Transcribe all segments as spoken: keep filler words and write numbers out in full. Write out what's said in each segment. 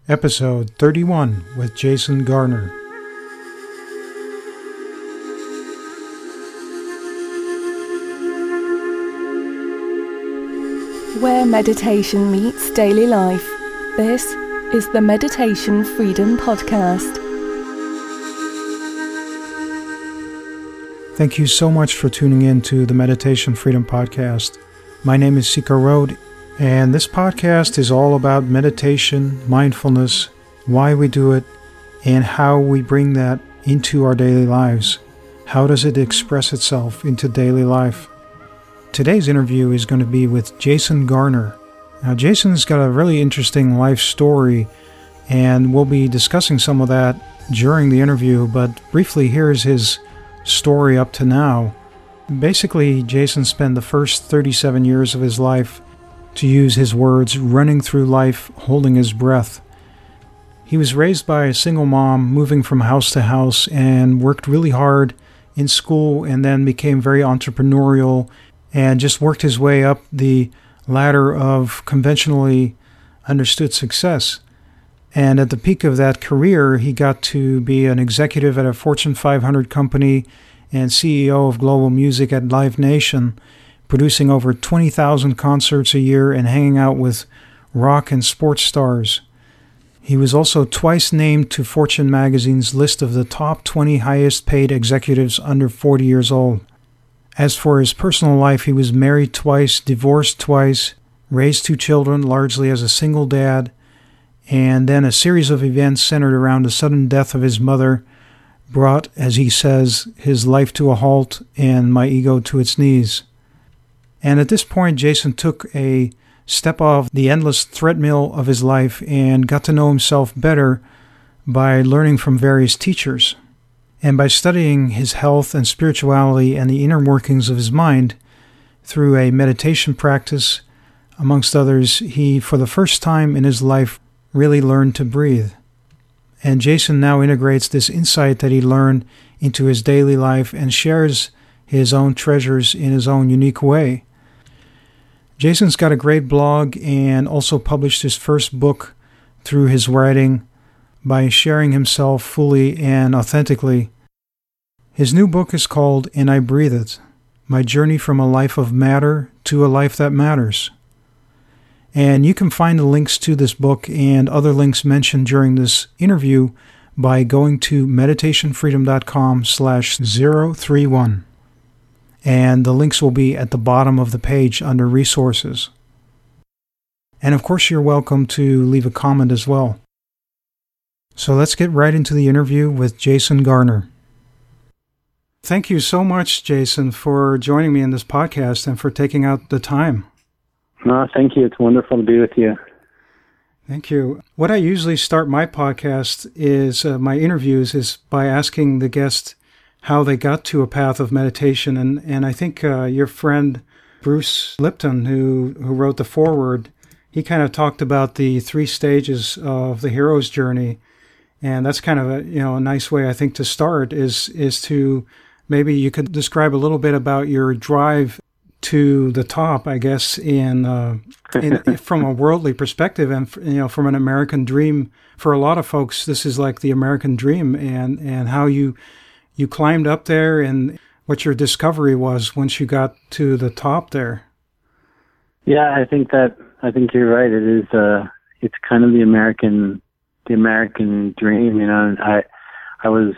Episode thirty-one with Jason Garner. Where meditation meets daily life, this is the Meditation Freedom Podcast. Thank you so much for tuning in to the Meditation Freedom Podcast. My name is Sika Road, and this podcast is all about meditation, mindfulness, why we do it, and how we bring that into our daily lives. How does it express itself into daily life? Today's interview is going to be with Jason Garner. Now, Jason's got a really interesting life story, and we'll be discussing some of that during the interview, but briefly, here's his story up to now. Basically, Jason spent the first thirty-seven years of his life, to use his words, running through life, holding his breath. He was raised by a single mom, moving from house to house, and worked really hard in school, and then became very entrepreneurial, and just worked his way up the ladder of conventionally understood success. And at the peak of that career, he got to be an executive at a Fortune five hundred company and C E O of global music at Live Nation, producing over twenty thousand concerts a year and hanging out with rock and sports stars. He was also twice named to Fortune magazine's list of the top twenty highest paid executives under forty years old. As for his personal life, he was married twice, divorced twice, raised two children largely as a single dad, and then a series of events centered around the sudden death of his mother brought, as he says, his life to a halt and my ego to its knees. And at this point, Jason took a step off the endless treadmill of his life and got to know himself better by learning from various teachers. And by studying his health and spirituality and the inner workings of his mind through a meditation practice, amongst others, he, for the first time in his life, really learned to breathe. And Jason now integrates this insight that he learned into his daily life and shares his own treasures in his own unique way. Jason's got a great blog and also published his first book through his writing by sharing himself fully and authentically. His new book is called And I Breathe It, My Journey from a Life of Matter to a Life That Matters. And you can find the links to this book and other links mentioned during this interview by going to meditationfreedom.com slash 031. And the links will be at the bottom of the page under resources. And of course, you're welcome to leave a comment as well. So let's get right into the interview with Jason Garner. Thank you so much, Jason, for joining me in this podcast and for taking out the time. No, thank you. It's wonderful to be with you. Thank you. What I usually start my podcast is, uh, my interviews, is by asking the guest how they got to a path of meditation. And, and I think uh, your friend Bruce Lipton, who, who wrote the foreword, he kind of talked about the three stages of the hero's journey. And that's kind of a, you know, a nice way, I think, to start is, is to maybe you could describe a little bit about your drive to the top, I guess, in, uh, in from a worldly perspective, and you know, from an American dream. For a lot of folks, this is like the American dream, and, and how you you climbed up there, and what your discovery was once you got to the top there. Yeah, I think that I think you're right. It is uh, it's kind of the American the American dream. You know, I I was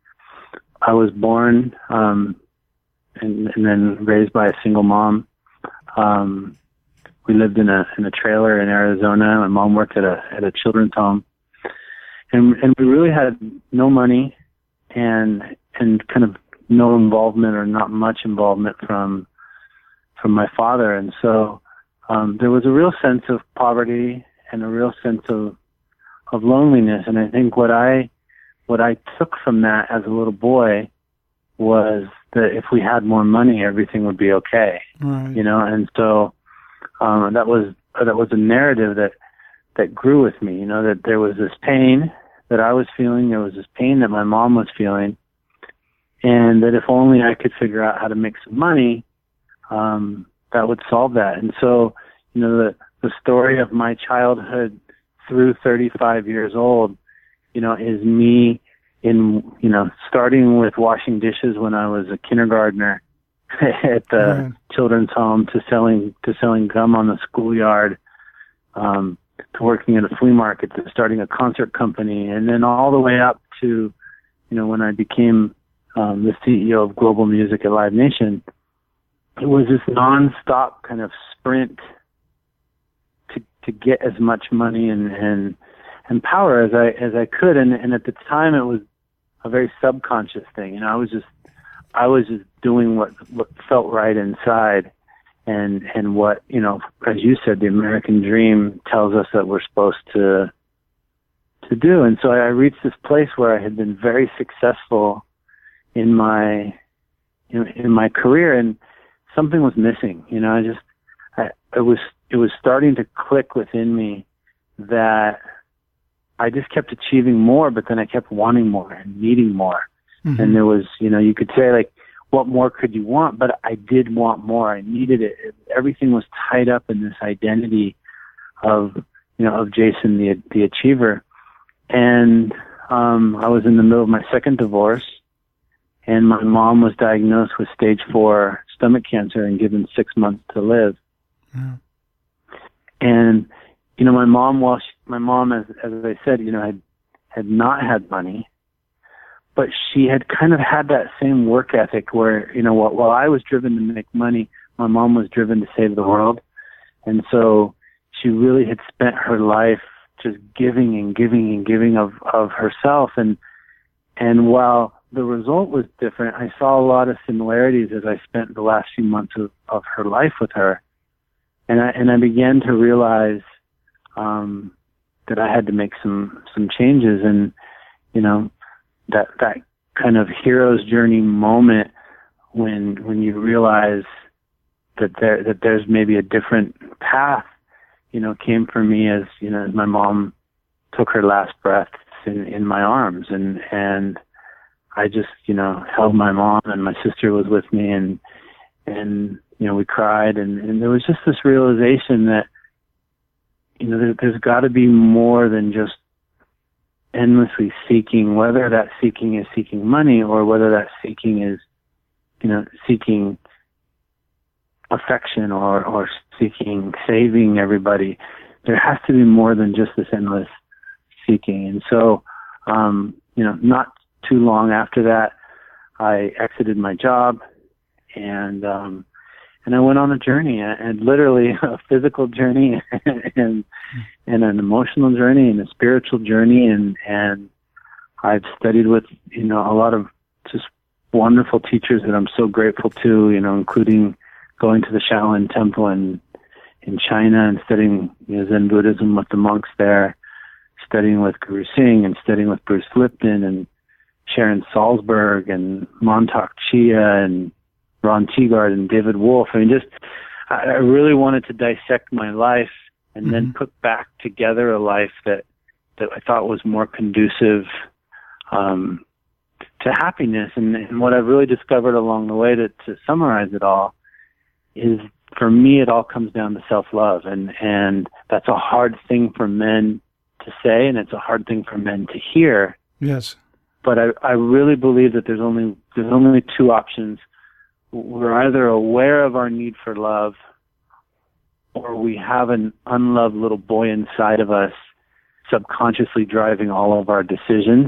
I was born. Um, And, and then raised by a single mom. Um, we lived in a in a trailer in Arizona. My mom worked at a at a children's home, and and we really had no money, and and kind of no involvement or not much involvement from from my father. And so um, there was a real sense of poverty and a real sense of of loneliness. And I think what I what I took from that as a little boy was that if we had more money, everything would be okay. Right. You know, and so um, that was that was a narrative that that grew with me. You know, that there was this pain that I was feeling, there was this pain that my mom was feeling, and that if only I could figure out how to make some money, um, that would solve that. And so, you know, the the story of my childhood through thirty-five years old, you know, is me in, you know, starting with washing dishes when I was a kindergartner at the right. children's home, to selling to selling gum on the schoolyard, um, to working at a flea market, to starting a concert company, and then all the way up to, you know, when I became um, the C E O of Global Music at Live Nation. It was this nonstop kind of sprint to to get as much money and and, and power as I as I could, and and at the time it was a very subconscious thing. You know, I was just I was just doing what what felt right inside, and and what, you know, as you said, the American dream tells us that we're supposed to to do. And so I reached this place where I had been very successful in my in, in my career, and something was missing. You know, I just I, it was it was starting to click within me that I just kept achieving more, but then I kept wanting more and needing more. Mm-hmm. And there was, you know, you could say, like, what more could you want? But I did want more. I needed it. Everything was tied up in this identity of, you know, of Jason, the the achiever. And um, I was in the middle of my second divorce, and my mom was diagnosed with stage four stomach cancer and given six months to live. Mm. And, you know, my mom, while she, my mom, as as I said, you know, had had not had money, but she had kind of had that same work ethic where, you know, while, while I was driven to make money, my mom was driven to save the world. And so she really had spent her life just giving and giving and giving of, of herself. And, and while the result was different, I saw a lot of similarities as I spent the last few months of, of her life with her. And I, and I began to realize, um, that I had to make some, some changes. And, you know, that, that kind of hero's journey moment when, when you realize that there, that there's maybe a different path, you know, came for me as, you know, as my mom took her last breaths in, in my arms. And, and I just, you know, held my mom, and my sister was with me, and, and, you know, we cried, and, and there was just this realization that, you know, there, there's got to be more than just endlessly seeking, whether that seeking is seeking money or whether that seeking is, you know, seeking affection or, or seeking saving everybody. There has to be more than just this endless seeking. And so, um, you know, not too long after that, I exited my job, and, um, and I went on a journey, and literally a physical journey and, and an emotional journey and a spiritual journey. And, and I've studied with, you know, a lot of just wonderful teachers that I'm so grateful to, you know, including going to the Shaolin Temple in, in China and studying, you know, Zen Buddhism with the monks there, studying with Guru Singh and studying with Bruce Lipton and Sharon Salzberg and Montauk Chia and Ron Teagard and David Wolf. I mean, just, I, I really wanted to dissect my life and mm-hmm. then put back together a life that, that I thought was more conducive um, to happiness. And, and what I've really discovered along the way, to, to summarize it all, is for me, it all comes down to self-love. And, and that's a hard thing for men to say, and it's a hard thing for men to hear. Yes. But I, I really believe that there's only, there's only two options. We're either aware of our need for love, or we have an unloved little boy inside of us subconsciously driving all of our decisions.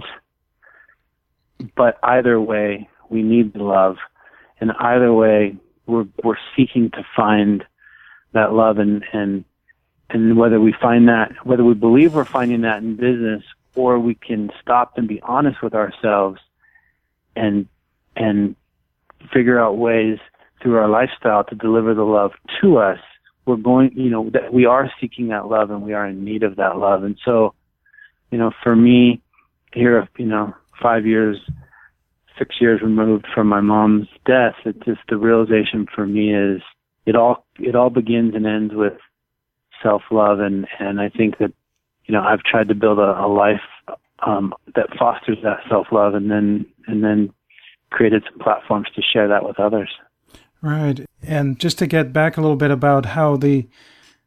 But either way, we need the love. And either way, we're, we're seeking to find that love. And, and, and whether we find that, whether we believe we're finding that in business, or we can stop and be honest with ourselves and, and, figure out ways through our lifestyle to deliver the love to us, we're going, you know, that we are seeking that love and we are in need of that love. And so, you know, for me, here, you know, five years, six years removed from my mom's death, it's just the realization for me is it all, it all begins and ends with self-love. And, and I think that, you know, I've tried to build a, a life, um, that fosters that self-love, and then, and then, created some platforms to share that with others. Right. And just to get back a little bit about how the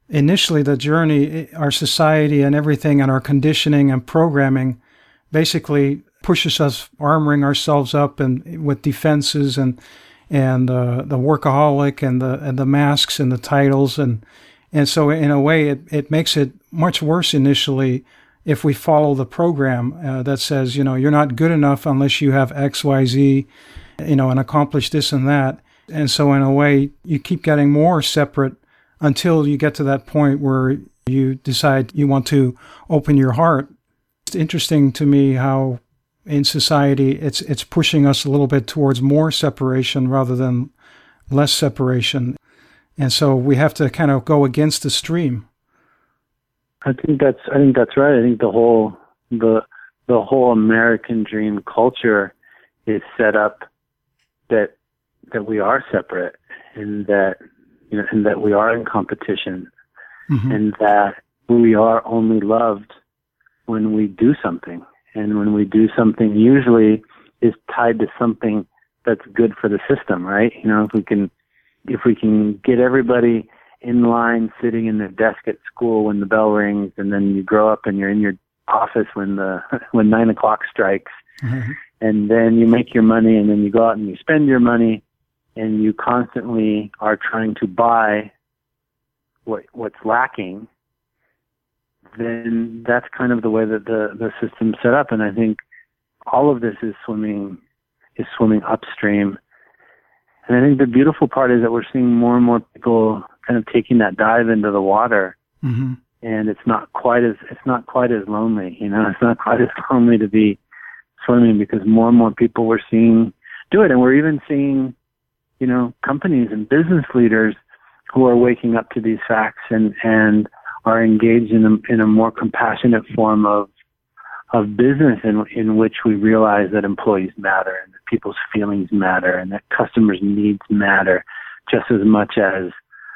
initially the journey, our society and everything and our conditioning and programming basically pushes us armoring ourselves up and with defenses and and uh, the workaholic and the and the masks and the titles and and so in a way it, it makes it much worse initially if we follow the program uh, that says, you know, you're not good enough unless you have X, Y, Z, you know, and accomplish this and that. And so in a way you keep getting more separate until you get to that point where you decide you want to open your heart. It's interesting to me how in society it's it's pushing us a little bit towards more separation rather than less separation. And so we have to kind of go against the stream. I think that's I think that's right. I think the whole the the whole American dream culture is set up that that we are separate and that you know and that we are in competition mm-hmm. and that we are only loved when we do something. And when we do something usually is tied to something that's good for the system, right? You know, if we can if we can get everybody in line sitting in their desk at school when the bell rings, and then you grow up and you're in your office when the when nine o'clock strikes, mm-hmm. and then you make your money, and then you go out and you spend your money, and you constantly are trying to buy what what's lacking, then that's kind of the way that the, the system's set up. And I think all of this is swimming is swimming upstream. And I think the beautiful part is that we're seeing more and more people kind of taking that dive into the water, mm-hmm. and it's not quite as it's not quite as lonely. You know, it's not quite as lonely to be swimming because more and more people we're seeing do it, and we're even seeing, you know, companies and business leaders who are waking up to these facts and and are engaged in a, in a more compassionate form of of business in in which we realize that employees matter and that people's feelings matter and that customers' needs matter just as much as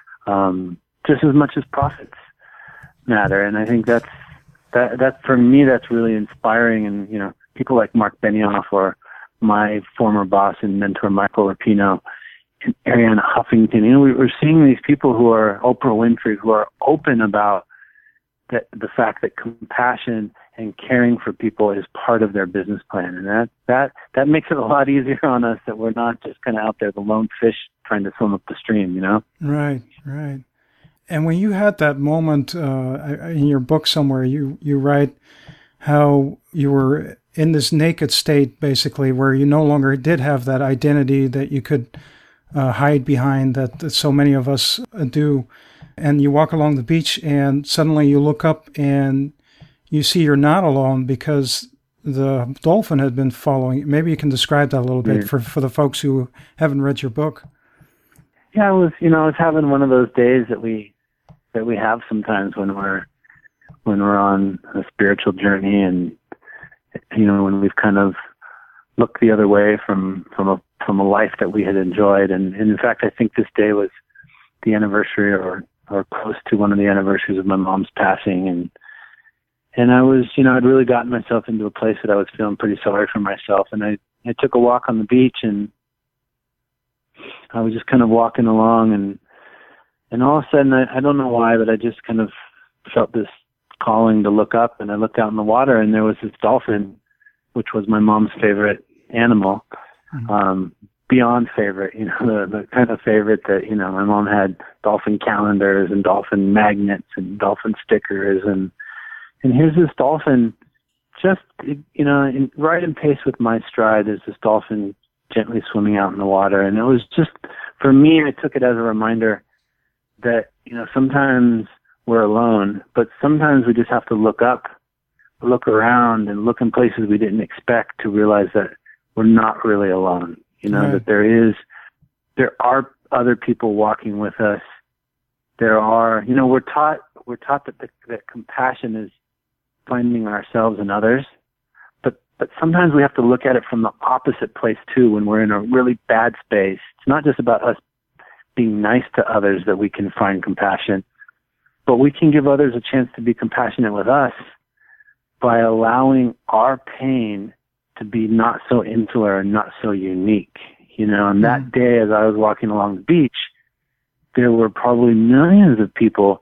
um, just as much as profits matter. And I think that's that that for me that's really inspiring. And you know, people like Mark Benioff or my former boss and mentor Michael Rapino and Arianna Huffington. You know, we're seeing these people who are Oprah Winfrey who are open about that the fact that compassion and caring for people is part of their business plan, and that that that makes it a lot easier on us that we're not just kind of out there the lone fish trying to swim up the stream, you know? Right, right. And when you had that moment uh, in your book somewhere, you you write how you were in this naked state, basically, where you no longer did have that identity that you could uh, hide behind that, that so many of us do. And you walk along the beach and suddenly you look up and you see you're not alone because the dolphin had been following. Maybe you can describe that a little bit for, for the folks who haven't read your book. Yeah, I was, you know, I was having one of those days that we that we have sometimes when we're when we're on a spiritual journey, and you know, when we've kind of looked the other way from from a from a life that we had enjoyed. And, and in fact, I think this day was the anniversary or or close to one of the anniversaries of my mom's passing, and and I was, you know, I'd really gotten myself into a place that I was feeling pretty sorry for myself, and I I took a walk on the beach, and I was just kind of walking along, and and all of a sudden, I, I don't know why, but I just kind of felt this calling to look up, and I looked out in the water, and there was this dolphin, which was my mom's favorite animal, mm-hmm. um, beyond favorite, you know, the, the kind of favorite that, you know, my mom had dolphin calendars and dolphin magnets and dolphin stickers, and and here's this dolphin just, you know, in, right in pace with my stride. There's this dolphin gently swimming out in the water. And it was just, for me, I took it as a reminder that, you know, sometimes we're alone, but sometimes we just have to look up, look around, and look in places we didn't expect to realize that we're not really alone. You know, right. that there is, there are other people walking with us. There are, you know, we're taught, we're taught that the, that compassion is finding ourselves in others. But but sometimes we have to look at it from the opposite place too. When we're in a really bad space, it's not just about us being nice to others that we can find compassion, but we can give others a chance to be compassionate with us by allowing our pain to be not so insular and not so unique. You know, and that day as I was walking along the beach, there were probably millions of people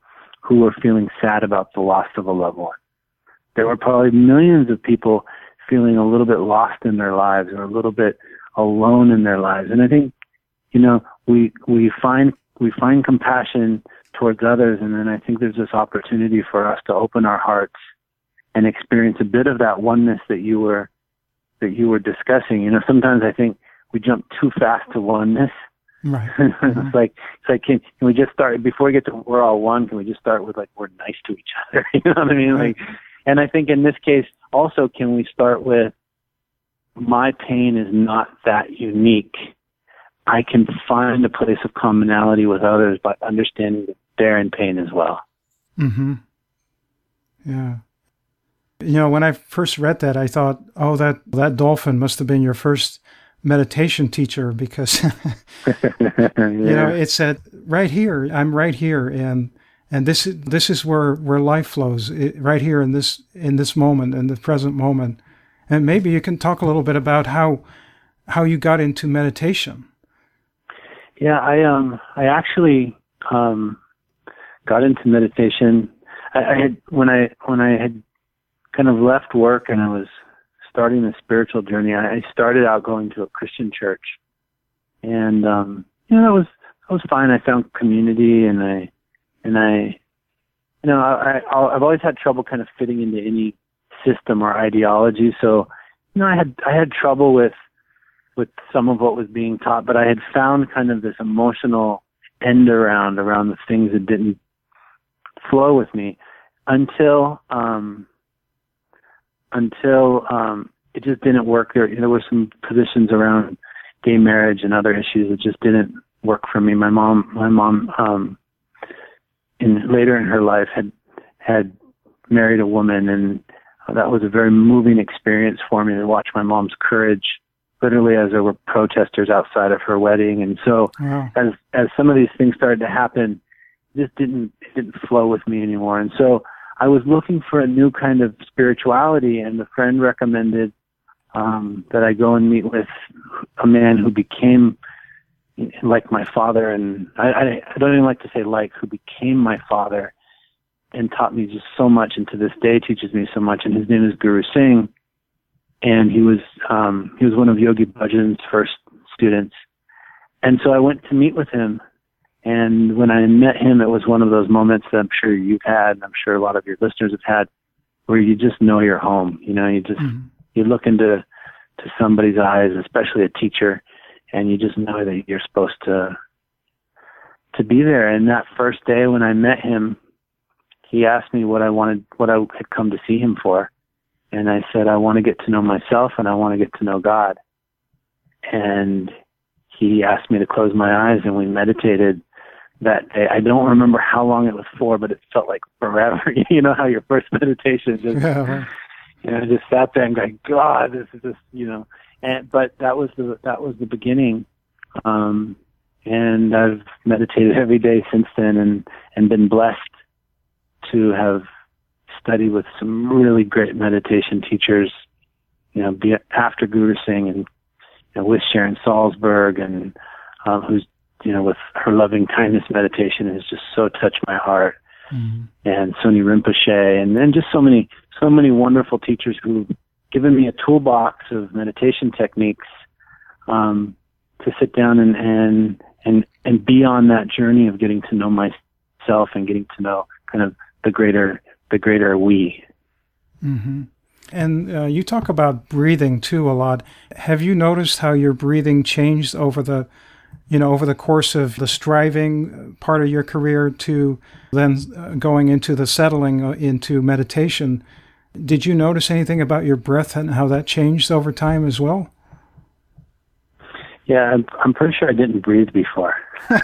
who were feeling sad about the loss of a loved one. There were probably millions of people feeling a little bit lost in their lives or a little bit alone in their lives. And I think, you know, we we find we find compassion towards others, and then I think there's this opportunity for us to open our hearts and experience a bit of that oneness that you were that you were discussing. You know, sometimes I think we jump too fast to oneness. Right. Mm-hmm. It's like it's like can, can we just start before we get to we're all one? Can we just start with like we're nice to each other? You know what I mean? Right. Like, and I think in this case also, can we start with my pain is not that unique. I can find a place of commonality with others by understanding that they're in pain as well. Mm-hmm. Yeah. You know, when I first read that, I thought, oh, that, that dolphin must have been your first meditation teacher, because, yeah. you know, it said right here, I'm right here. And, and this, this is where, where life flows, it, right here in this, in this moment, in the present moment. And maybe you can talk a little bit about how, how you got into meditation. Yeah, I, um, I actually, um, got into meditation. I, I had, when I, when I had kind of left work and I was starting a spiritual journey, I started out going to a Christian church, and um, you know that was that was fine. I found community, and I and I, you know, I, I I've always had trouble kind of fitting into any system or ideology. So, you know, I had I had trouble with with some of what was being taught, but I had found kind of this emotional end around around the things that didn't flow with me until. Um, until um, it just didn't work. There, there were some positions around gay marriage and other issues that just didn't work for me. My mom, my mom, um, in later in her life had had married a woman, and that was a very moving experience for me to watch my mom's courage, literally as there were protesters outside of her wedding. And so, wow. as as some of these things started to happen, it just didn't it didn't flow with me anymore. And so, I was looking for a new kind of spirituality, and a friend recommended um, that I go and meet with a man who became like my father, and I, I, I don't even like to say like, who became my father and taught me just so much, and to this day teaches me so much. And his name is Guru Singh, and he was um, he was one of Yogi Bhajan's first students. And so I went to meet with him. And when I met him, it was one of those moments that I'm sure you've had, and I'm sure a lot of your listeners have had, where you just know you're home. You know, you just mm-hmm. you look into to somebody's eyes, especially a teacher, and you just know that you're supposed to to be there. And that first day when I met him, he asked me what I wanted, what I had come to see him for, and I said I want to get to know myself and I want to get to know God. And he asked me to close my eyes, and we meditated that day. I don't remember how long it was for, but it felt like forever. You know how your first meditation just, yeah. you know, just sat there and going, God, this is just, you know. And but that was the that was the beginning, um, and I've meditated every day since then, and and been blessed to have studied with some really great meditation teachers. You know, be after Guru Singh, and you know, with Sharon Salzberg, and um, who's you know, with her loving kindness meditation has just so touched my heart. Mm-hmm. And Soni Rinpoche, and then just so many, so many wonderful teachers who've given me a toolbox of meditation techniques um, to sit down and, and and and be on that journey of getting to know myself and getting to know kind of the greater the greater we. Mm-hmm. And uh, you talk about breathing too a lot. Have you noticed how your breathing changed over the you know, over the course of the striving part of your career to then going into the settling into meditation? Did you notice anything about your breath and how that changed over time as well? Yeah, I'm, I'm pretty sure I didn't breathe before.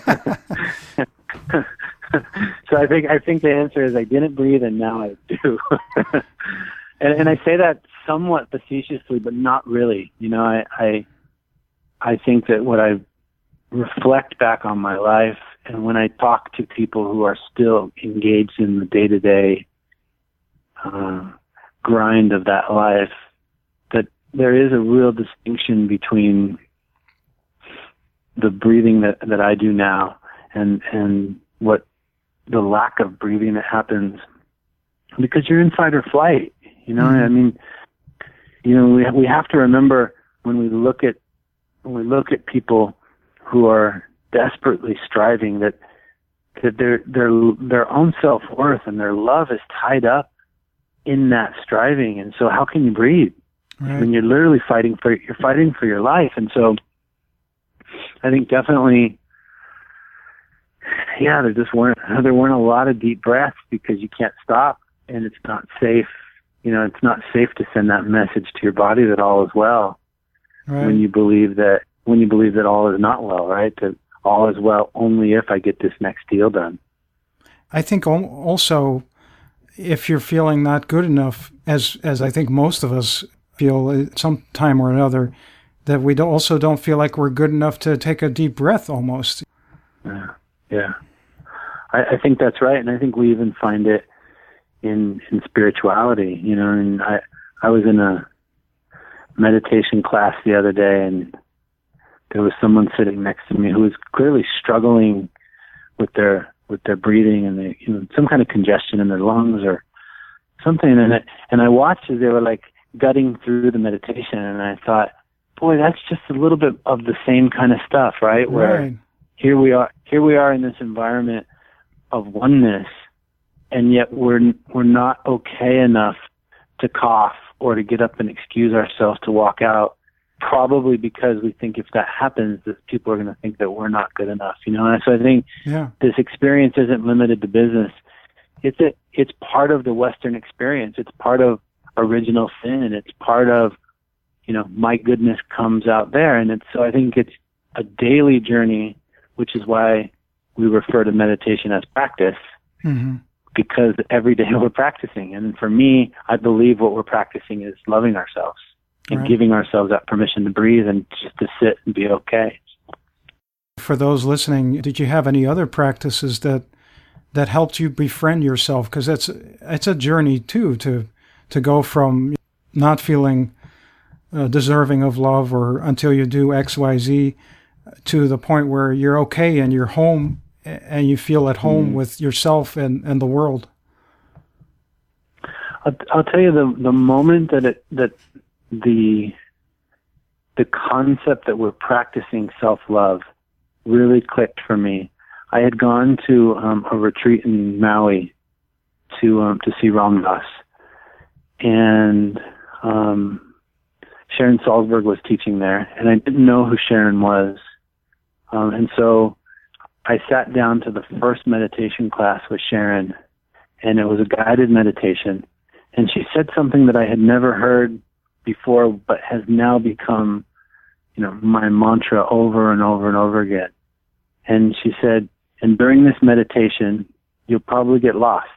So I think I think the answer is I didn't breathe, and now I do. and, and I say that somewhat facetiously, but not really. You know, I I, I think that what I've reflect back on my life, and when I talk to people who are still engaged in the day-to-day uh, grind of that life, that there is a real distinction between the breathing that, that I do now and and what the lack of breathing that happens because you're in fight or flight. You know, mm-hmm. I mean, you know, we we have to remember when we look at when we look at people who are desperately striving that that their their their own self-worth and their love is tied up in that striving. And so how can you breathe right. when you're literally fighting for you're fighting for your life? And so I think definitely yeah, there just weren't there weren't a lot of deep breaths because you can't stop, and it's not safe. You know, it's not safe to send that message to your body that all is well right. when you believe that when you believe that all is not well, right? That all is well only if I get this next deal done. I think also if you're feeling not good enough, as as I think most of us feel at some time or another, that we don't, also don't feel like we're good enough to take a deep breath almost. Yeah, yeah. I, I think that's right, and I think we even find it in in spirituality. You know, and I I was in a meditation class the other day, and there was someone sitting next to me who was clearly struggling with their with their breathing and they, you know, some kind of congestion in their lungs or something. And I, and I watched as they were like gutting through the meditation, and I thought, boy, that's just a little bit of the same kind of stuff, right? Where right. here we are, here we are in this environment of oneness, and yet we're we're not okay enough to cough or to get up and excuse ourselves to walk out, probably because we think if that happens, that people are going to think that we're not good enough, you know? And so I think yeah. this experience isn't limited to business. It's a, it's part of the Western experience. It's part of original sin. It's part of, you know, my goodness comes out there. And it's, so I think it's a daily journey, which is why we refer to meditation as practice, mm-hmm. because every day we're practicing. And for me, I believe what we're practicing is loving ourselves and right. giving ourselves that permission to breathe and just to sit and be okay. For those listening, did you have any other practices that that helped you befriend yourself? Because it's it's a journey too to to go from not feeling uh, deserving of love or until you do X, Y, Z to the point where you're okay and you're home and you feel at home mm. with yourself and, and the world. I'll, I'll tell you the the moment that it that the the concept that we're practicing self-love really clicked for me. I had gone to um, a retreat in Maui to um, to see Ram Dass, and um, Sharon Salzberg was teaching there, and I didn't know who Sharon was, um, and so I sat down to the first meditation class with Sharon, and it was a guided meditation, and she said something that I had never heard before, but has now become, you know, my mantra over and over and over again. And she said, and during this meditation, you'll probably get lost.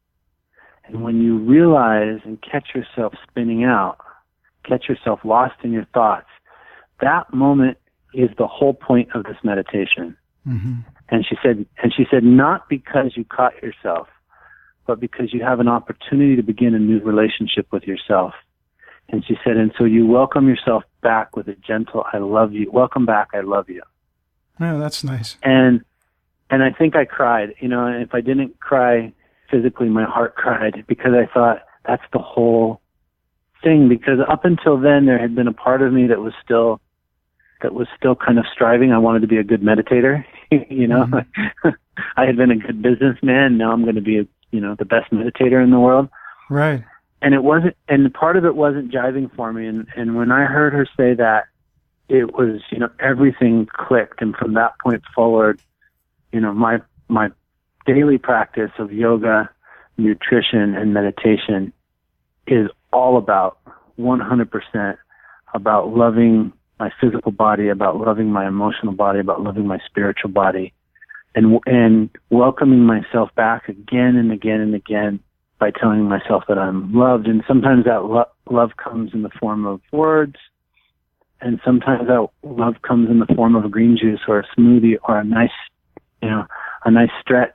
And when you realize and catch yourself spinning out, catch yourself lost in your thoughts, that moment is the whole point of this meditation. Mm-hmm. And she said, and she said, not because you caught yourself, but because you have an opportunity to begin a new relationship with yourself. And she said, and so you welcome yourself back with a gentle, I love you. Welcome back, I love you. Oh, that's nice. And and I think I cried, you know, and if I didn't cry physically, my heart cried because I thought that's the whole thing. Because up until then, there had been a part of me that was still, that was still kind of striving. I wanted to be a good meditator, you know. Mm-hmm. I had been a good businessman. Now I'm going to be, a, you know, the best meditator in the world. Right. And it wasn't, and part of it wasn't jiving for me. And, and when I heard her say that, it was, you know, everything clicked. And from that point forward, you know, my, my daily practice of yoga, nutrition, and meditation is all about one hundred percent about loving my physical body, about loving my emotional body, about loving my spiritual body, and, and welcoming myself back again and again and again by telling myself that I'm loved. And sometimes that lo- love comes in the form of words, and sometimes that love comes in the form of a green juice or a smoothie or a nice, you know, a nice stretch.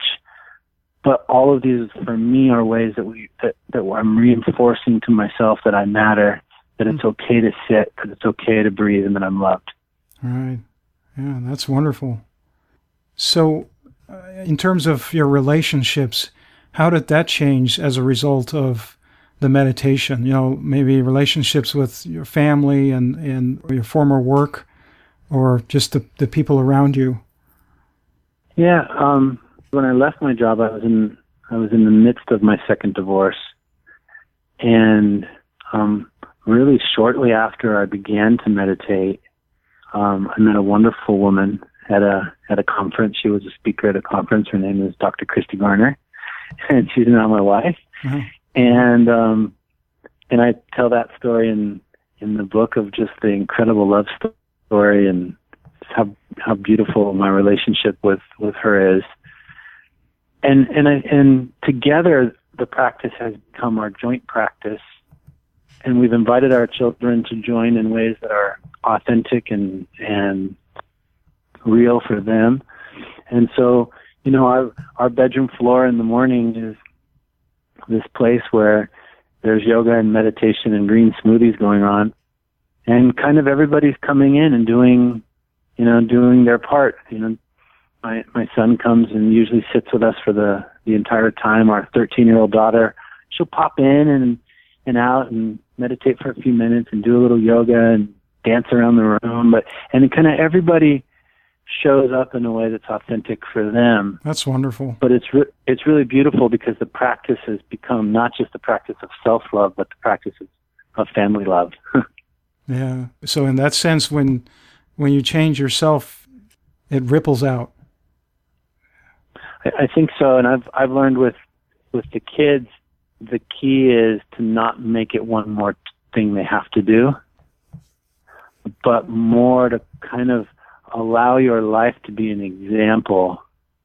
But all of these, for me, are ways that we that, that I'm reinforcing to myself that I matter, that it's okay to sit, that it's okay to breathe, and that I'm loved. All right. Yeah, that's wonderful. So in terms of your relationships, how did that change as a result of the meditation? You know, maybe relationships with your family and, and your former work, or just the, the people around you? Yeah, um, when I left my job, I was in I was in the midst of my second divorce, and um, really shortly after I began to meditate, um, I met a wonderful woman at a at a conference. She was a speaker at a conference. Her name is Doctor Christy Garner, and she's now my wife. Mm-hmm. And um, and I tell that story in in the book of just the incredible love story and how how beautiful my relationship with, with her is. And and I, and together the practice has become our joint practice, and we've invited our children to join in ways that are authentic and and real for them. And so, you know, our our bedroom floor in the morning is this place where there's yoga and meditation and green smoothies going on, and kind of everybody's coming in and doing, you know, doing their part. You know, my my son comes and usually sits with us for the the entire time. Our thirteen-year-old daughter, she'll pop in and and out and meditate for a few minutes and do a little yoga and dance around the room. But and kind of everybody shows up in a way that's authentic for them. That's wonderful. But it's re- it's really beautiful because the practice has become not just the practice of self-love, but the practice of, of family love. Yeah. So in that sense, when when you change yourself, it ripples out. I, I think so, and I've I've learned with with the kids, the key is to not make it one more thing they have to do, but more to kind of allow your life to be an example,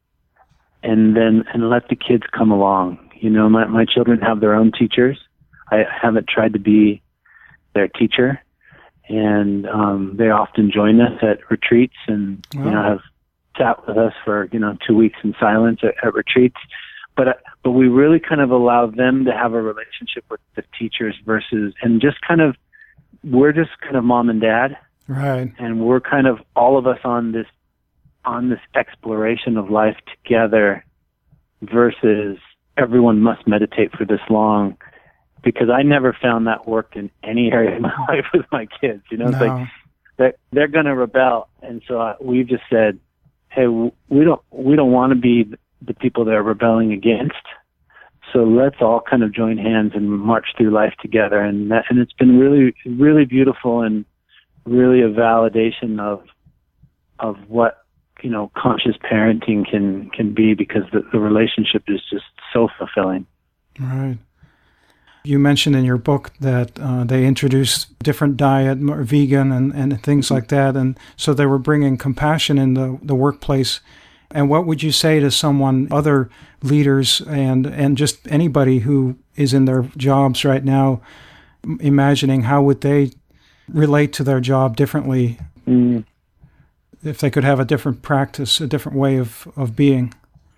and then and let the kids come along. You know, my my children have their own teachers. I haven't tried to be their teacher, and um, they often join us at retreats, and wow. you know have sat with us for you know two weeks in silence at, at retreats. But uh, but we really kind of allow them to have a relationship with the teachers versus and just kind of we're just kind of mom and dad. Right. And we're kind of all of us on this on this exploration of life together versus everyone must meditate for this long, because I never found that worked in any area of my life with my kids. You know, it's no. like they're, they're going to rebel. And so uh, we've just said, hey, we don't we don't want to be the people they're rebelling against. So let's all kind of join hands and march through life together. And that, and it's been really, really beautiful and really a validation of of what you know conscious parenting can can be, because the, the relationship is just so fulfilling. Right. You mentioned in your book that uh, they introduced different diet, more vegan and, and things like that, and so they were bringing compassion in the, the workplace. And what would you say to someone, other leaders and, and just anybody who is in their jobs right now, imagining how would they relate to their job differently mm. if they could have a different practice, a different way of, of being?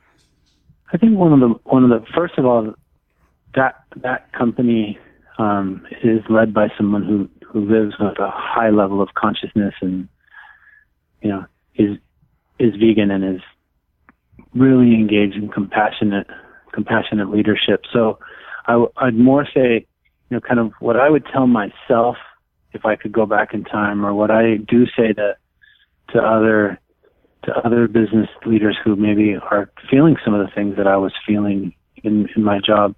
I think one of the one of the first of all, that that company um, is led by someone who, who lives with a high level of consciousness and you know is is vegan and is really engaged in compassionate compassionate leadership. So I w- I'd more say, you know, kind of what I would tell myself if I could go back in time, or what I do say to to other to other business leaders who maybe are feeling some of the things that I was feeling in, in my job.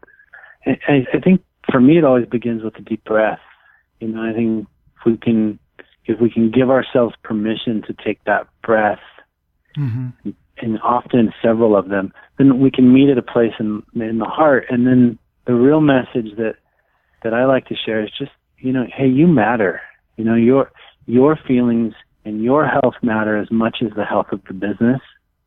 I, I think for me it always begins with a deep breath. You know, I think if we can if we can give ourselves permission to take that breath, mm-hmm. and often several of them, then we can meet at a place in in the heart. And then the real message that that I like to share is just, you know, hey, you matter. You know, your your feelings and your health matter as much as the health of the business.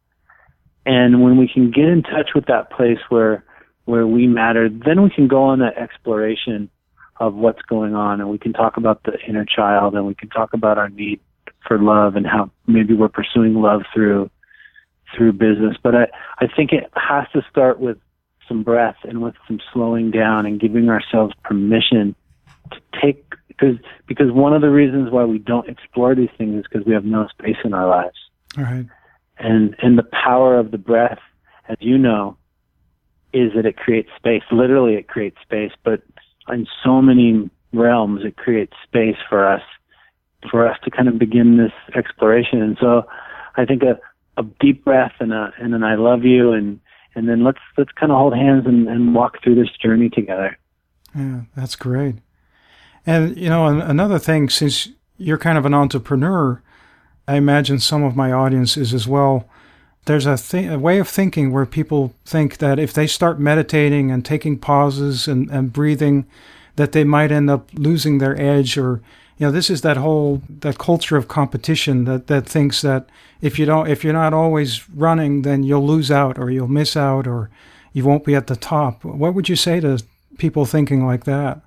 And when we can get in touch with that place where where we matter, then we can go on that exploration of what's going on, and we can talk about the inner child, and we can talk about our need for love and how maybe we're pursuing love through through business. But I, I think it has to start with some breath and with some slowing down and giving ourselves permission to take, because because one of the reasons why we don't explore these things is because we have no space in our lives. All right. And and the power of the breath, as you know, is that it creates space. Literally, it creates space, but in so many realms, it creates space for us, for us to kind of begin this exploration. And so, I think a, a deep breath and a and an I love you, and and then let's let's kind of hold hands and, and walk through this journey together. Yeah, that's great. And you know, another thing, since you're kind of an entrepreneur, I imagine some of my audience is as well. There's a, th- a way of thinking where people think that if they start meditating and taking pauses and, and breathing, that they might end up losing their edge. Or, you know, this is that whole, that culture of competition that, that thinks that if you don't, if you're not always running, then you'll lose out or you'll miss out or you won't be at the top. What would you say to people thinking like that?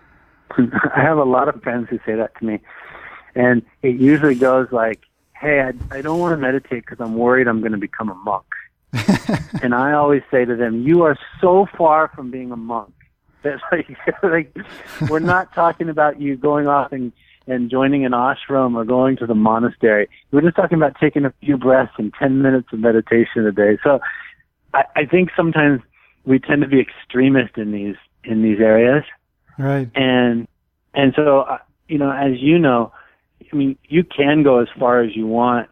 I have a lot of friends who say that to me. And it usually goes like, hey, I, I don't want to meditate because I'm worried I'm going to become a monk. And I always say to them, you are so far from being a monk. That's like, like we're not talking about you going off and, and joining an ashram or going to the monastery. We're just talking about taking a few breaths and ten minutes of meditation a day. So I, I think sometimes we tend to be extremist in these in these areas. Right. And and so, uh, you know, as you know, I mean, you can go as far as you want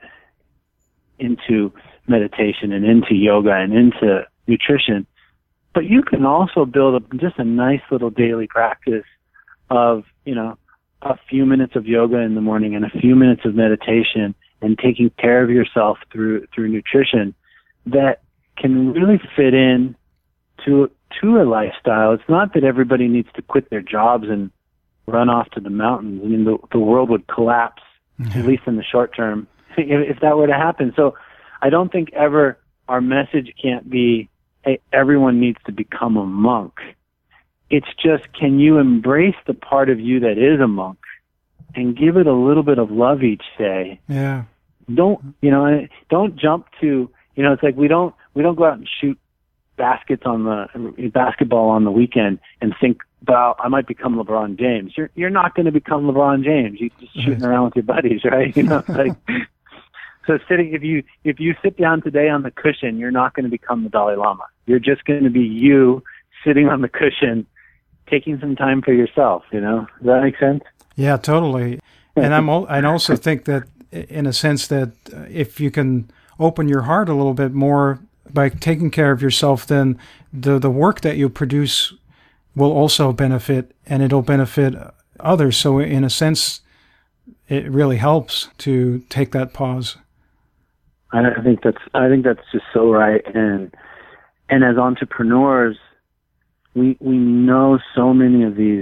into meditation and into yoga and into nutrition, but you can also build a, just a nice little daily practice of, you know, a few minutes of yoga in the morning and a few minutes of meditation and taking care of yourself through through nutrition that can really fit in to to a lifestyle. It's not that everybody needs to quit their jobs and run off to the mountains. I mean, the, the world would collapse, mm-hmm. at least in the short term, if, if that were to happen. So I don't think ever our message can't be, hey, everyone needs to become a monk. It's just, can you embrace the part of you that is a monk and give it a little bit of love each day? Yeah. Don't, you know, don't jump to, you know, it's like we don't, we don't go out and shoot baskets on the basketball on the weekend and think, well, I might become LeBron James. You're you're not going to become LeBron James. You're just shooting around with your buddies, right? You know, like so. Sitting if you if you sit down today on the cushion, you're not going to become the Dalai Lama. You're just going to be you sitting on the cushion, taking some time for yourself. You know, does that make sense? Yeah, totally. And I'm I also think that in a sense that if you can open your heart a little bit more by taking care of yourself, then the the work that you produce will also benefit, and it'll benefit others. So in a sense, it really helps to take that pause. I think that's I think that's just so right. And and as entrepreneurs, we we know so many of these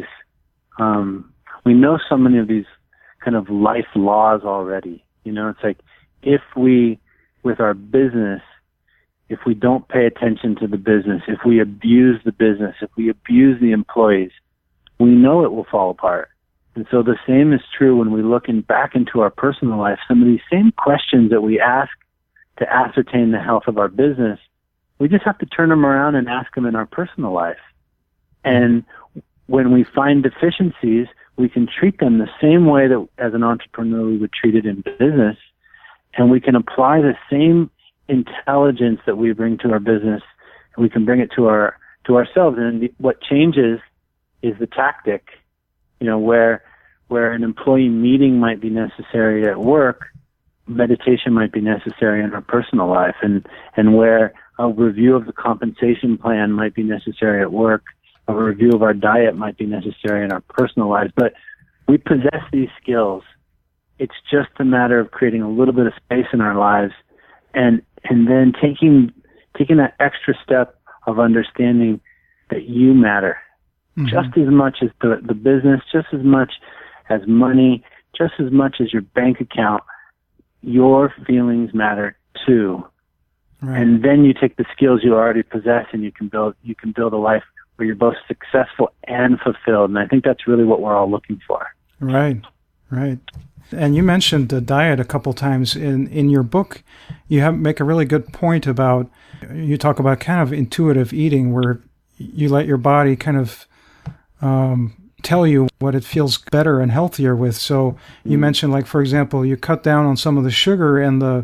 um, we know so many of these kind of life laws already. You know, it's like if we with our business, if we don't pay attention to the business, if we abuse the business, if we abuse the employees, we know it will fall apart. And so the same is true when we look in, back into our personal life. Some of these same questions that we ask to ascertain the health of our business, we just have to turn them around and ask them in our personal life. And when we find deficiencies, we can treat them the same way that as an entrepreneur we would treat it in business. And we can apply the same intelligence that we bring to our business, and we can bring it to our to ourselves. And the, what changes is the tactic. You know, where where an employee meeting might be necessary at work, meditation might be necessary in our personal life, and and where a review of the compensation plan might be necessary at work, a review of our diet might be necessary in our personal lives. But we possess these skills. It's just a matter of creating a little bit of space in our lives, and and then taking taking that extra step of understanding that you matter, mm-hmm. just as much as the, the business, just as much as money, just as much as your bank account. Your feelings matter too. Right. And then you take the skills you already possess, and you can build you can build a life where you're both successful and fulfilled. And I think that's really what we're all looking for. Right, right. And you mentioned the diet a couple times in, in your book. You have make a really good point about, you talk about kind of intuitive eating, where you let your body kind of um, tell you what it feels better and healthier with. So you mm. mentioned, like, for example, you cut down on some of the sugar and the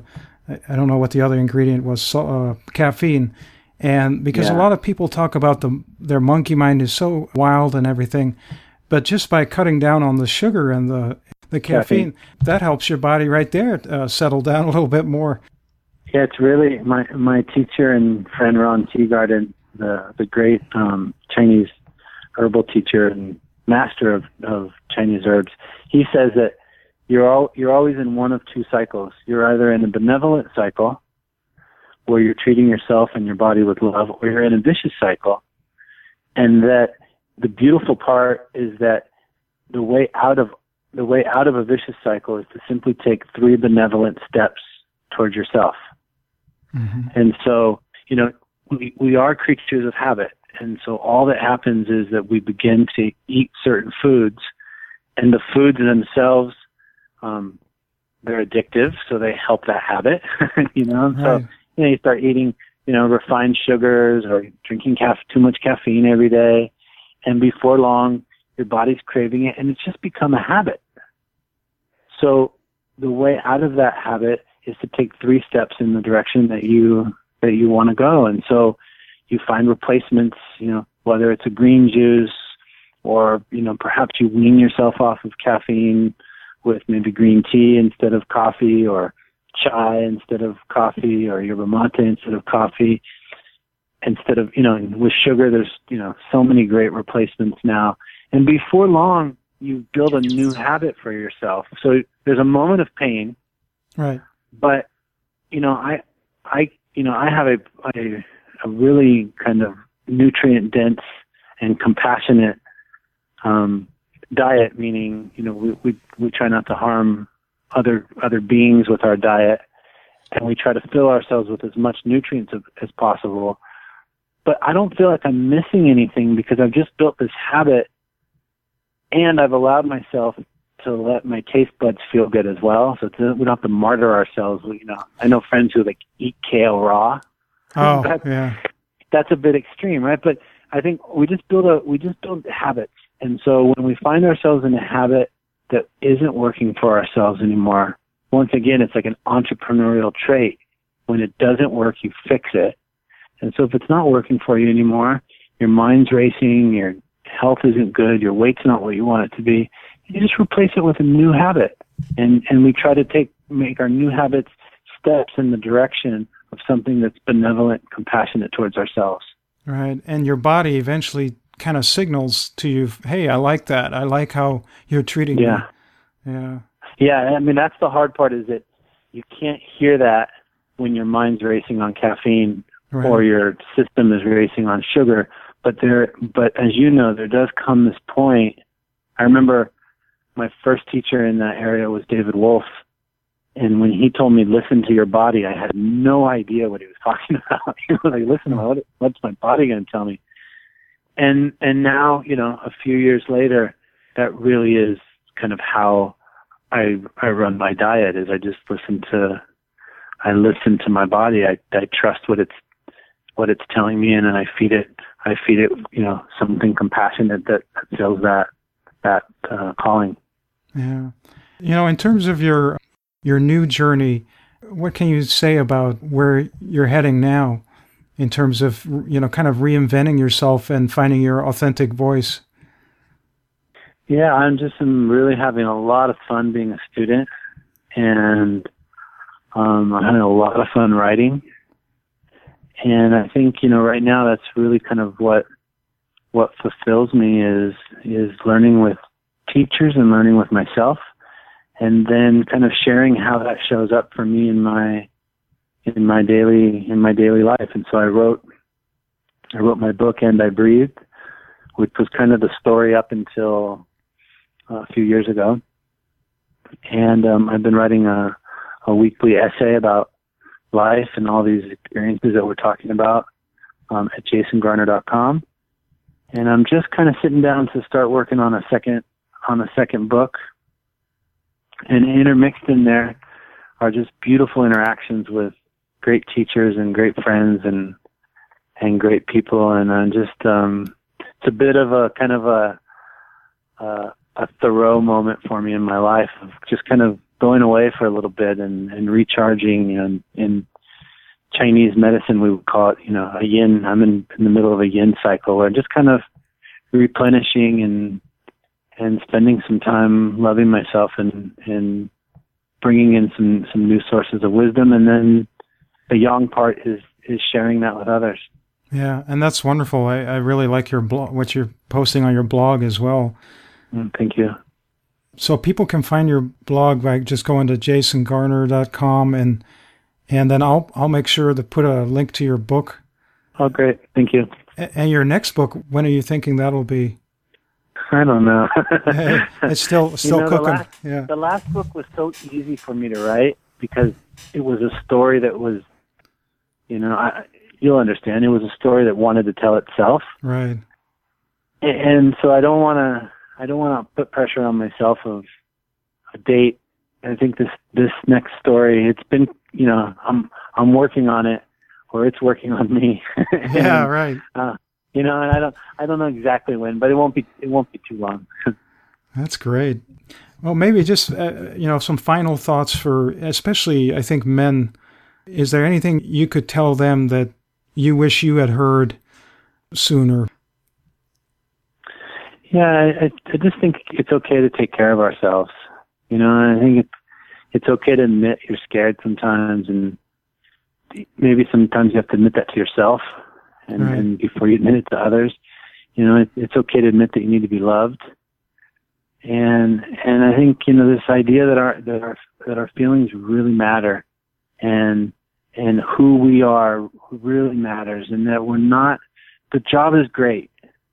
I, I don't know what the other ingredient was, so, uh, caffeine. And because yeah. a lot of people talk about the their monkey mind is so wild and everything, but just by cutting down on the sugar and the the caffeine, caffeine. that helps your body right there uh, settle down a little bit more. Yeah, it's really my my teacher and friend Ron Teagarden, the the great um, Chinese herbal teacher and master of, of Chinese herbs. He says that you're all you're always in one of two cycles. You're either in a benevolent cycle, where you're treating yourself and your body with love, or you're in a vicious cycle. And that the beautiful part is that the way out of the way out of a vicious cycle is to simply take three benevolent steps towards yourself. Mm-hmm. And so, you know, we, we are creatures of habit. And so all that happens is that we begin to eat certain foods, and the foods themselves, um, they're addictive, so they help that habit, you know? Right. So, you know, you start eating, you know, refined sugars or drinking caf- too much caffeine every day, and before long, your body's craving it, and it's just become a habit. So the way out of that habit is to take three steps in the direction that you that you want to go. And so you find replacements, you know, whether it's a green juice or, you know, perhaps you wean yourself off of caffeine with maybe green tea instead of coffee, or chai instead of coffee, or yerba mate instead of coffee. Instead of, you know, with sugar, there's, you know, so many great replacements now. And before long, you build a new habit for yourself. So there's a moment of pain. Right. But, you know, I, I, you know, I have a, a, a really kind of nutrient-dense and compassionate um, diet, meaning, you know, we, we, we try not to harm other other beings with our diet, and we try to fill ourselves with as much nutrients as, as possible. But I don't feel like I'm missing anything, because I've just built this habit, and I've allowed myself to let my taste buds feel good as well. So it's, we don't have to martyr ourselves. You know, I know friends who like eat kale raw. Oh, that's, yeah. That's a bit extreme, right? But I think we just build a we just build habits, and so when we find ourselves in a habit that isn't working for ourselves anymore, once again, it's like an entrepreneurial trait. When it doesn't work, you fix it. And so if it's not working for you anymore, your mind's racing, your health isn't good, your weight's not what you want it to be, you just replace it with a new habit. And and we try to take make our new habits steps in the direction of something that's benevolent, compassionate towards ourselves. Right. And your body eventually kind of signals to you, hey, I like that. I like how you're treating yeah. me. Yeah. Yeah. I mean, that's the hard part, is that you can't hear that when your mind's racing on caffeine, right, or your system is racing on sugar. But there, but as you know, there does come this point. I remember my first teacher in that area was David Wolf. And when he told me, listen to your body, I had no idea what he was talking about. He was like, listen, what, what's my body going to tell me? And and now, you know, a few years later, that really is kind of how I I run my diet. Is I just listen to I listen to my body. I I trust what it's what it's telling me, and then I feed it. I feed it, you know, something compassionate that fills that that uh, calling. Yeah, you know, in terms of your your new journey, what can you say about where you're heading now? In terms of, you know, kind of reinventing yourself and finding your authentic voice? Yeah, I'm just I'm really having a lot of fun being a student, and um, I'm having a lot of fun writing. And I think, you know, right now that's really kind of what what fulfills me is is learning with teachers and learning with myself, and then kind of sharing how that shows up for me in my in my daily in my daily life. And so I wrote I wrote my book, And I Breathed, which was kind of the story up until uh, a few years ago. And um, I've been writing a, a weekly essay about life and all these experiences that we're talking about um, at jason garner dot com. And I'm just kind of sitting down to start working on a second on a second book. And intermixed in there are just beautiful interactions with great teachers and great friends and and great people, and uh, just um, it's a bit of a kind of a uh, a Thoreau moment for me in my life, of just kind of going away for a little bit and, and recharging. And in Chinese medicine, we would call it, you know, a yin. I'm in, in the middle of a yin cycle, where just kind of replenishing and and spending some time loving myself and and bringing in some some new sources of wisdom. And then the yang part is is sharing that with others. Yeah, and that's wonderful. I, I really like your blog, what you're posting on your blog as well. Mm, thank you. So people can find your blog by just going to jason garner dot com, and and then I'll I'll make sure to put a link to your book. Oh, great. Thank you. A- and your next book, when are you thinking that'll be? I don't know. It's still still you know, cooking. The last, yeah. The last book was so easy for me to write because it was a story that was, you know, I, you'll understand. It was a story that wanted to tell itself. Right. And, and so I don't want to. I don't want to put pressure on myself of a date. I think this this next story, it's been, you know, I'm I'm working on it, or it's working on me. and, yeah. Right. Uh, You know, and I don't, I don't know exactly when, but it won't be, it won't be too long. That's great. Well, maybe just uh, you know, some final thoughts for, especially I think men. Is there anything you could tell them that you wish you had heard sooner? Yeah, I, I just think it's okay to take care of ourselves. You know, I think it's it's okay to admit you're scared sometimes, and maybe sometimes you have to admit that to yourself. And, right. and before you admit it to others, you know, it, it's okay to admit that you need to be loved. And and I think, you know, this idea that our that our that our feelings really matter, and and who we are really matters, and that we're not. The job is great,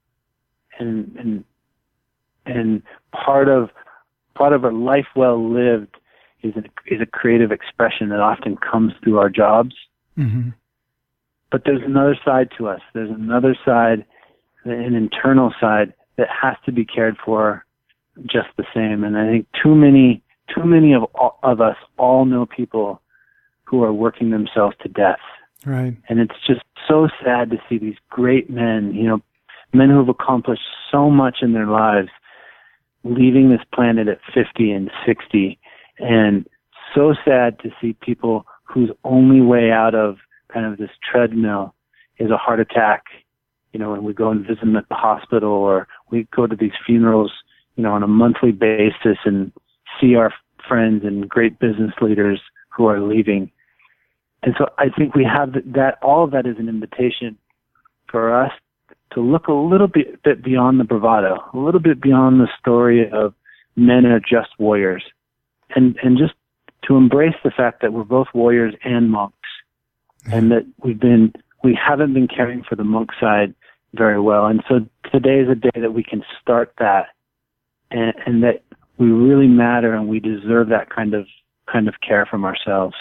and and and part of part of a life well lived is a, is a creative expression that often comes through our jobs. Mm-hmm. But there's another side to us. There's another side, an internal side that has to be cared for just the same. And I think too many, too many of all, of us all know people who are working themselves to death. Right. And it's just so sad to see these great men, you know, men who have accomplished so much in their lives, leaving this planet at fifty and sixty. And so sad to see people whose only way out of kind of this treadmill is a heart attack. You know, when we go and visit them at the hospital, or we go to these funerals, you know, on a monthly basis and see our friends and great business leaders who are leaving. And so I think we have that, all of that is an invitation for us to look a little bit, bit beyond the bravado, a little bit beyond the story of men are just warriors, and, and just to embrace the fact that we're both warriors and monks. And that we've been, we haven't been caring for the monk side very well. And so today is a day that we can start that, and, and that we really matter, and we deserve that kind of, kind of care from ourselves.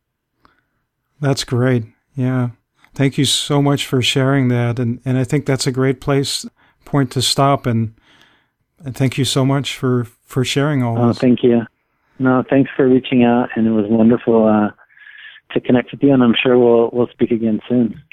That's great. Yeah. Thank you so much for sharing that. And, and I think that's a great place, point to stop. And, and thank you so much for, for sharing all oh, this. Thank you. No, thanks for reaching out. And it was wonderful, uh, to connect with you, and I'm sure we'll we'll speak again soon.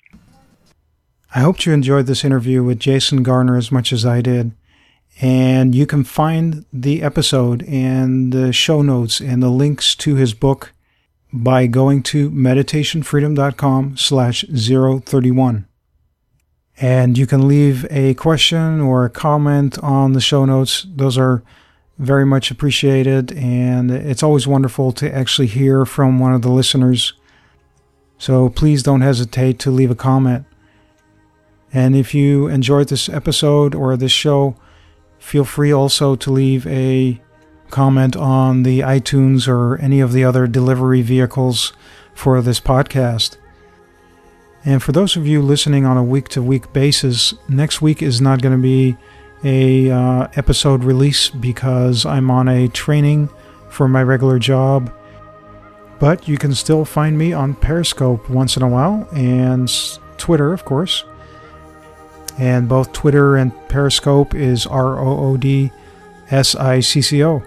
I hope you enjoyed this interview with Jason Garner as much as I did. And you can find the episode and the show notes and the links to his book by going to meditationfreedom.com slash 031. And you can leave a question or a comment on the show notes. Those are very much appreciated, and it's always wonderful to actually hear from one of the listeners. So please don't hesitate to leave a comment. And if you enjoyed this episode or this show, feel free also to leave a comment on the iTunes or any of the other delivery vehicles for this podcast. And for those of you listening on a week-to-week basis, next week is not going to be a uh, episode release because I'm on a training for my regular job. But you can still find me on Periscope once in a while, and Twitter, of course. And both Twitter and Periscope is R O O D S I C C O.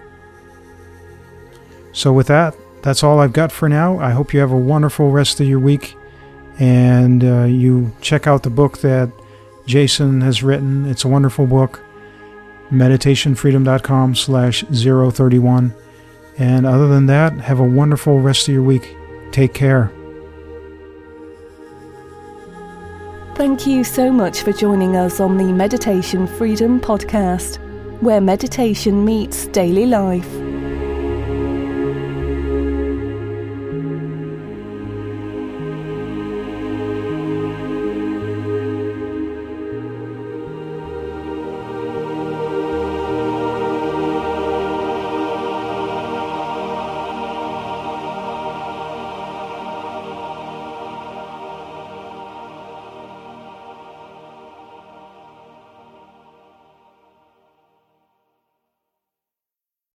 So with that, that's all I've got for now. I hope you have a wonderful rest of your week, and uh, you check out the book that Jason has written. It's a wonderful book, meditationfreedom.com slash 031. And other than that, have a wonderful rest of your week. Take care. Thank you so much for joining us on the Meditation Freedom Podcast, where meditation meets daily life.